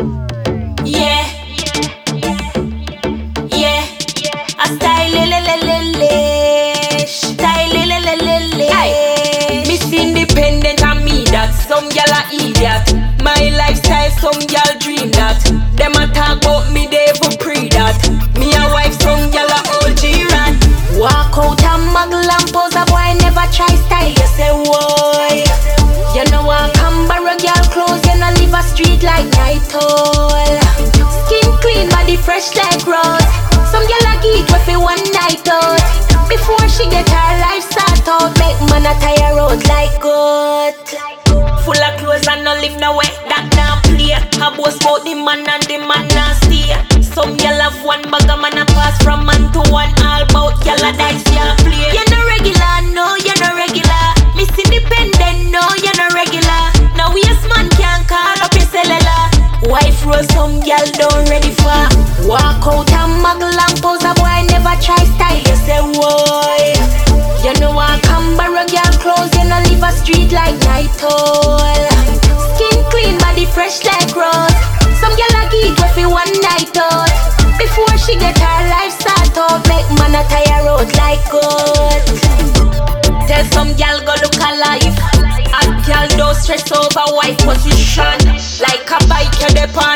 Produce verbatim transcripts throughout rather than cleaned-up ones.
Yeah, yeah, a style le le le le le, style le le le le le. Aye. Miss Independent and me that, some gyal a idiot. My lifestyle, some gyal dream that. Them a talk about me, they for pre that. Me a wife, some gyal a old G-ran. Walk out and muggle and pose a boy, never try style. You say why? You know I come borrow girl clothes, you know live a street like night owl. Skin clean, body fresh like rose. Some girl a geek with it one night out. Before she get her life start out, make man a tire road like goat. Full of clothes and no live no way, that now play. I boast about the man and the man now stay. Some girl have one bag a man a pass from man to one. All about girl a dice ya play. You no regular, no you no regular. Miss Independent, no you no regular. Now yes man can't call up your cellular. Wife roll some girl don't ready for. Walk out and muggle and pose a boy never try style. You say why? You know I come borrow girl clothes, you know live a street like night owl. Skin clean, body fresh like rose. Some girl a geek with it one night out. Before she get her life start out, make man a tire road like goat. Tell some girl go look alive. A girl don't stress over wife position. Like a bike you depend.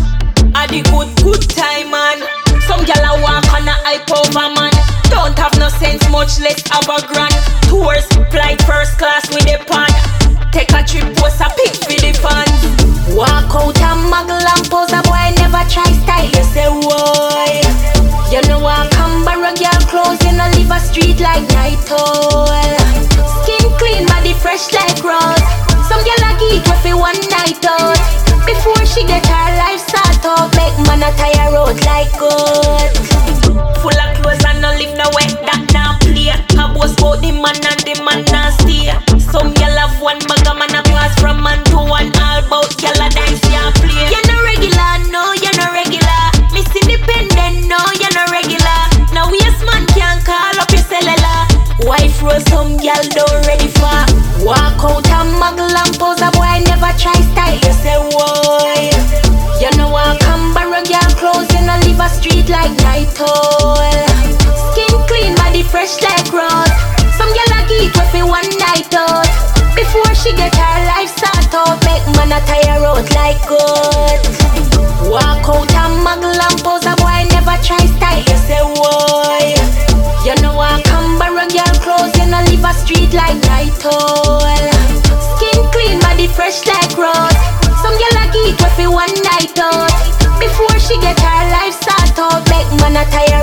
A the good good time man. Some girl a walk on a hype over man. Don't have no sense much less have a grand. Tours, flight first class with a pan. Take a trip post a pic for the fans. Walk out and muggle and pose a boy never try style. You say why? You know I come borrow girl clothes, you know live a street like night owl. Skin clean, body fresh like rose. Some girl a geek with it one night out. Before she get her life start out, make man a tire road like goat. Full of clothes and no live no way, that now play. I boast about the man and the man now stay. Some girl have one bag a man a pass from man to one. All about girl a dance ya play. You no regular, no you no regular. Miss Independent, no you no regular. Now yes man can't call up your cellular. Wife roll some girl don't ready for. Walk out and muggle and pose a boy never try style. You say why? You know I come borrow girl clothes, you know live a street like night owl. Skin clean, body fresh like rose. Some girl a geek with it one night out. Before she get her life start out, make man a tire road like goat. Walk out and muggle and pose a boy never try style. You say why? You know I come borrow girl clothes, you know live a street like night owl. Skin clean, body fresh like rose. Some girl a geek with it one night out. Before she get her life start out, make man a tire